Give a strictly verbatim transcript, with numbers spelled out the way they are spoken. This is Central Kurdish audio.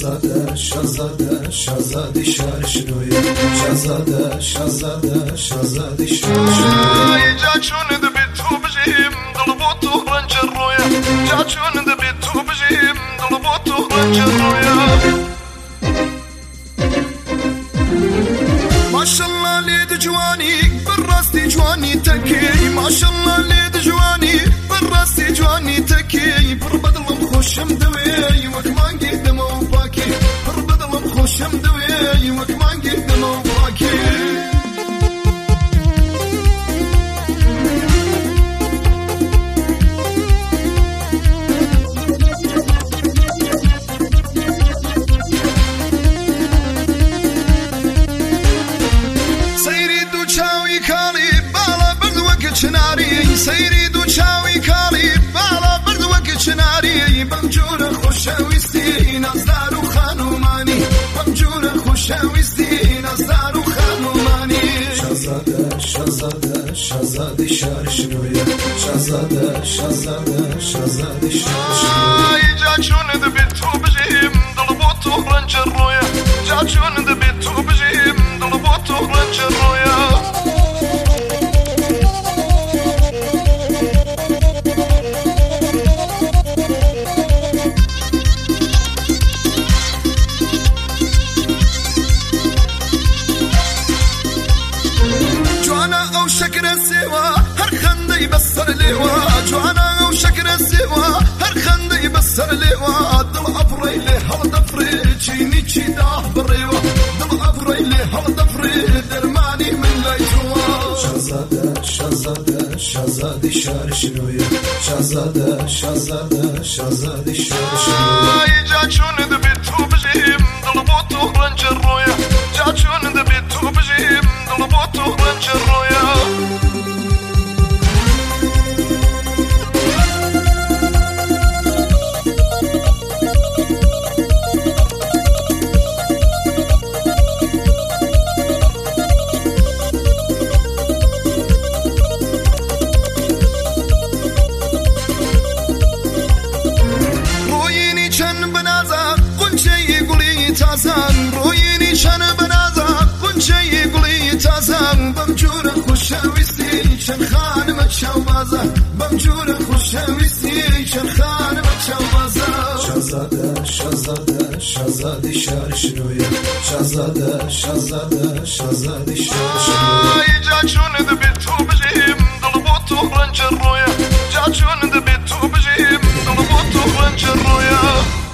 Şazade, şazade, şazade şarşnoya. Şazade, şazade, şazade şarşnoya. جاچون دبیتو بجیم دل بو تو رنج رویا جاچون دبیتو بجیم دل بو تو رنج رویا ماشالله لید جوانی بالراستی جوانی تکی ماشالله لید جوانی بالراستی جوانی تکی پر بدلم خوشم دوی وکمان گیدم و باکی پر بدلم خوشم دوی وکمان گیدم و باکی سيري دو چاوي كالي بالا برد وقت شناري بمجور خوشاويستي نزدارو خانوماني بمجور خوشاويستي نزدارو خانوماني شازاده شازاده شازاده شارشنويا شازاده شازاده شازاده شارشنويا جاچون دبيتو بجيم دلبوتو رنج الرويا جاچون دبيتو بجيم دلبوتو رنج الرويا شكر السوا هر خندي بسر لوا جوانا وشكر السوا هر خندي بسر لوا دل افري له هل دفري تشيني تشي داه بريوا دل افري له هل دفري درماني من لا يجوا شازاده شازاده شازاده شارشنويا شازاده شازاده شازاده شارشنويا جاچون دبيتو بجيم دل بوتو رنج الرويا جاچون دبيتو بجيم دل بوتو رنج الرويا تازان رويني شن بنازا كل شيء يقولي تازان بمجور خوشاويستي شن خان متشاو بازا بمجور خوشاويستي شن خان متشاو بازا شازاده شازاده شازاده شارشنويا شازاده شازاده شازاده شارشنويا جاچون دبيتو بجيم دلبوتو رنج الرويا جاچون دبيتو بجيم دلبوتو رنج الرويا